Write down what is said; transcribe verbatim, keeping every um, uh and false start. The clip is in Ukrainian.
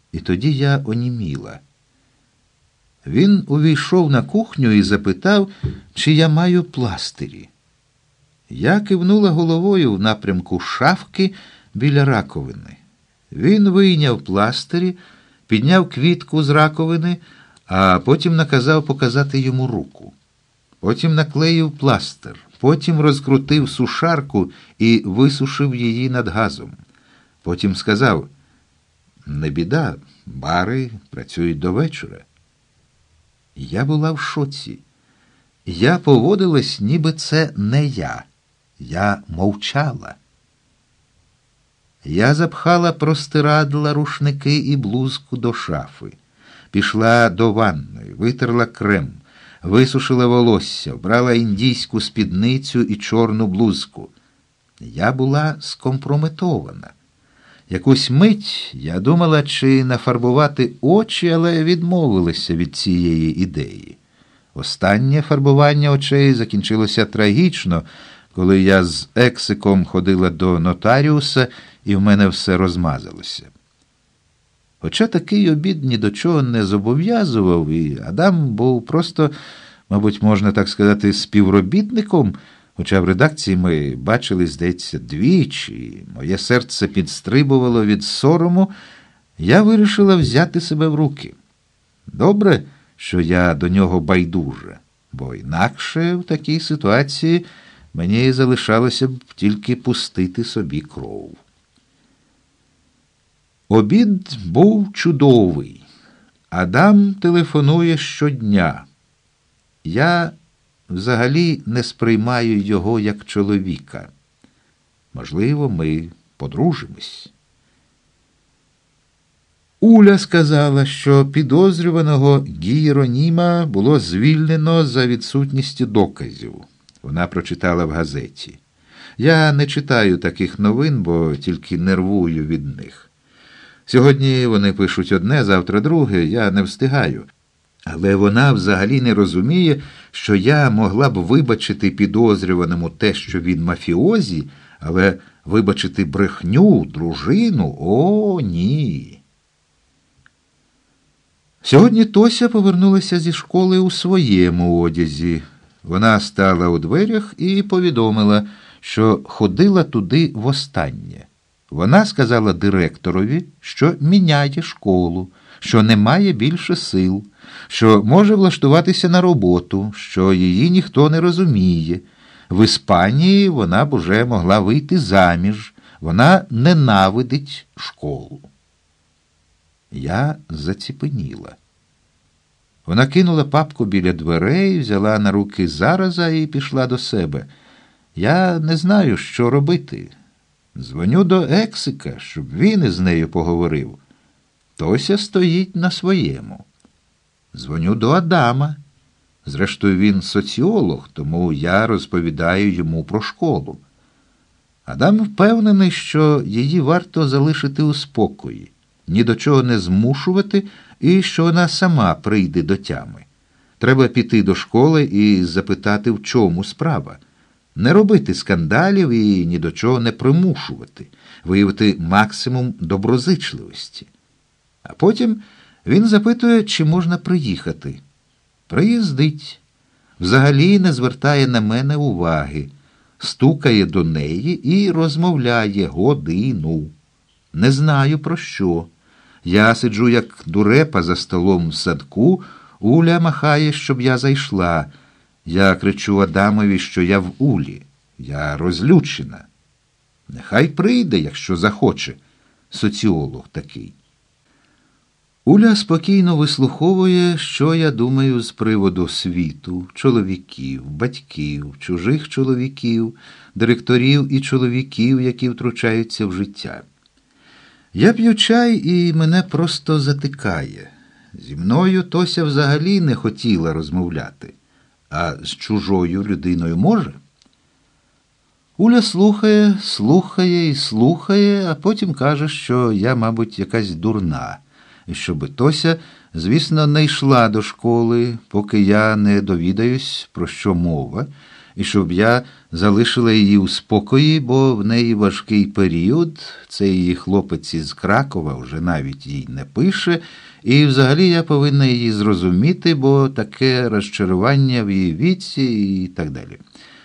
І тоді я оніміла. Він увійшов на кухню і запитав, чи я маю пластирі. Я кивнула головою в напрямку шафки біля раковини. Він вийняв пластирі, підняв квітку з раковини, а потім наказав показати йому руку. Потім наклеїв пластир, потім розкрутив сушарку і висушив її над газом. Потім сказав: «Не біда, бари працюють до вечора». Я була в шоці. Я поводилась, ніби це не я. Я мовчала. Я запхала простирадла, рушники і блузку до шафи. Пішла до ванної, витерла крем, висушила волосся, вбрала індійську спідницю і чорну блузку. Я була скомпрометована. Якусь мить я думала, чи нафарбувати очі, але відмовилася від цієї ідеї. Останнє фарбування очей закінчилося трагічно, коли я з Ексиком ходила до нотаріуса, і в мене все розмазалося. Хоча такий обід ні до чого не зобов'язував, і Адам був просто, мабуть, можна так сказати, співробітником, хоча в редакції ми бачили, здається, двічі, моє серце підстрибувало від сорому, я вирішила взяти себе в руки. Добре, що я до нього байдужа, бо інакше в такій ситуації мені залишалося б тільки пустити собі кров. Обід був чудовий. Адам телефонує щодня. Я взагалі не сприймаю його як чоловіка. Можливо, ми подружимось. Уля сказала, що підозрюваного Гієроніма було звільнено за відсутністю доказів. Вона прочитала в газеті. Я не читаю таких новин, бо тільки нервую від них. Сьогодні вони пишуть одне, завтра друге, я не встигаю. Але вона взагалі не розуміє, що я могла б вибачити підозрюваному те, що він мафіозі, але вибачити брехню, дружину – о, ні. Сьогодні Тося повернулася зі школи у своєму одязі. Вона стала у дверях і повідомила, що ходила туди востаннє. Вона сказала директорові, що міняє школу, що не має більше сил, що може влаштуватися на роботу, що її ніхто не розуміє. В Іспанії вона б уже могла вийти заміж, вона ненавидить школу. Я заціпеніла. Вона кинула папку біля дверей, взяла на руки Зараза і пішла до себе. Я не знаю, що робити. Дзвоню до Ексика, щоб він із нею поговорив. Тося стоїть на своєму. Дзвоню до Адама. Зрештою, він соціолог, тому я розповідаю йому про школу. Адам впевнений, що її варто залишити у спокої, ні до чого не змушувати, і що вона сама прийде до тями. Треба піти до школи і запитати, в чому справа. Не робити скандалів і ні до чого не примушувати, виявити максимум доброзичливості. А потім він запитує, чи можна приїхати. Приїздить. Взагалі не звертає на мене уваги. Стукає до неї і розмовляє годину. Не знаю про що. Я сиджу як дурепа за столом в садку, Уля махає, щоб я зайшла. Я кричу Адамові, що я в Улі. Я розлючена. Нехай прийде, якщо захоче. Соціолог такий. Уля спокійно вислуховує, що я думаю з приводу світу, чоловіків, батьків, чужих чоловіків, директорів і чоловіків, які втручаються в життя. Я п'ю чай, і мене просто затикає. Зі мною Тося взагалі не хотіла розмовляти. А з чужою людиною може? Уля слухає, слухає і слухає, а потім каже, що я, мабуть, якась дурна. І щоби Тося, звісно, не йшла до школи, поки я не довідаюсь, про що мова, і щоб я залишила її у спокої, бо в неї важкий період, цей її хлопець із Кракова вже навіть їй не пише, і взагалі я повинна її зрозуміти, бо таке розчарування в її віці і так далі.